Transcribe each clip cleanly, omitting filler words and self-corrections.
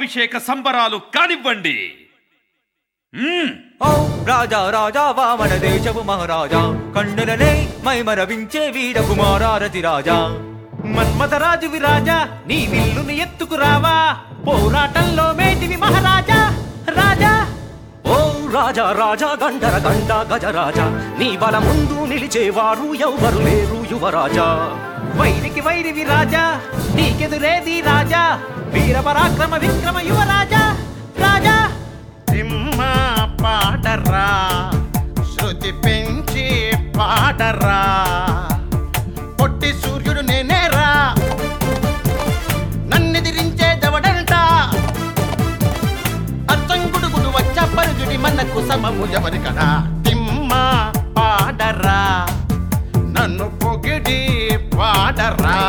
పట్టాభిషేక సంబరాలు కానివ్వండి. ఓ రాజా రాజా వామన దేశపు మహారాజా, కన్నులనే మైమరవించే వీర కుమారారతి రాజా. మన్మథరాజు విరాజా, నీ విల్లుని ఎత్తుకురావా, పోరాటంలో మేటివి మహారాజా రాజా. ఓ రాజా రాజా గండర గండ గజరాజా, నీ బల ముందు నిలిచేవారు ఎవ్వరు లేరు యువరాజా. వైరికి వైరివి రాజా, నీకెదురేది రాజా, వీర పరాక్రమ విక్రమ యువరాజా రాజా. సింహ పాడరా, శృతి పెంచి పాడరా, పొట్టి సూర్యుడు నేనేరా, నన్నెదిరించే దవడంట, అచ్చంగుడుగుడు వచ్చ పరుజుడి మనకు సమము ఎవరి కదా. సింహ పాడరా, నన్ను పొగిడి పాడరా.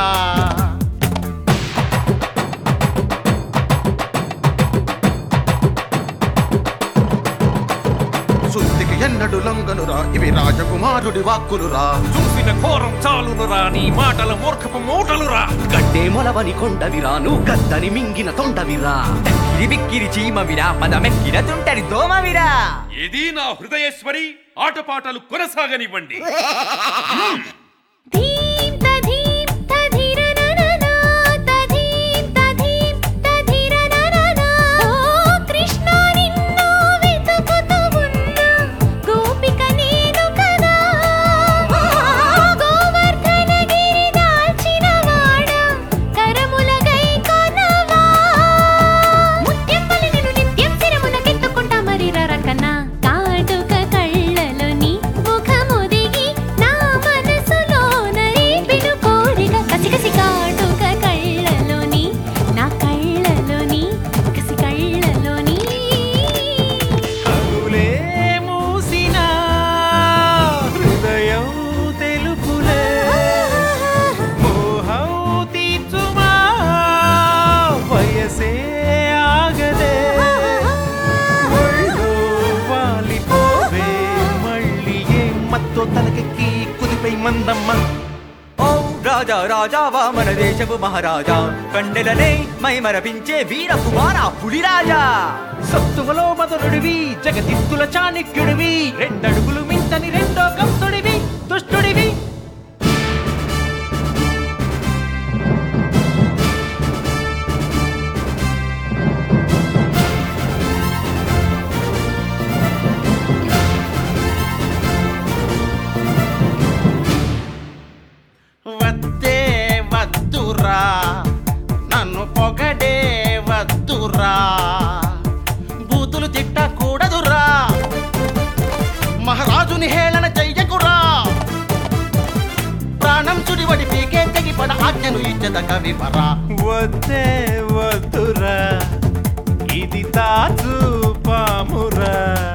శుద్ధికి ఎన్నడు లొంగనురా, ఇవి రాజకుమారుడి వాక్కులురా. చూసిన ఘోరం చాలునురా, నీ మాటల మూర్ఖపు మూటలురా. గడ్డే మొలవని కొండవిరా, నువ్వు గద్దని మింగిన తొండవిరా. బిక్కిరి చీమవిరా, పదమెక్కిన తుంటరి దోమవిరా. ఇది నా హృదయేశ్వరి, ఆటపాటలు కొనసాగనివ్వండి. తలకెక్కి కుదిపై మందమ్మ. ఓ రాజా రాజా వామన దేశపు మహారాజా, కండెలనే మైమరపించే వీర కుమార పులిరాజా. సత్తువలో మధురుడివి, జగతిత్తుల చాణక్యుడివి, రెండడుగులు మించని రెండో కంసుడివి, దుష్టుడివి. వద్దే వద్దురా, నన్ను పొగడే వద్దురా, బూతులు తిట్టకూడదురా, మహారాజుని హేళన చెయ్యకురా, ప్రాణం చుడివడి పీకే తెగిపడ ఆజ్ఞను ఇచ్చద కవివరా. వద్దే వద్దురా, ఇది తాజు పామురా.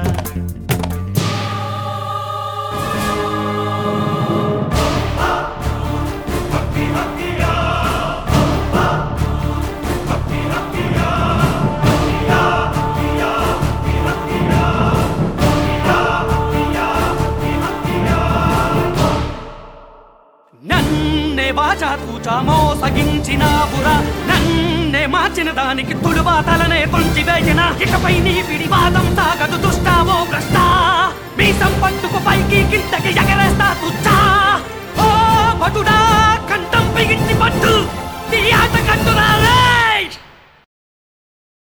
నన్నే వాచా తూచా మోసగించినావురా, నన్నే మార్చిన దానికి తుడుబాతలనే కొంచివేసిన. ఇకపై నీ పిడివాదం సాగదు దుష్టావో భ్రష్టా, మీ సంపట్టుకు పైకి కిందకి ఎగరేస్తా తుచ్చ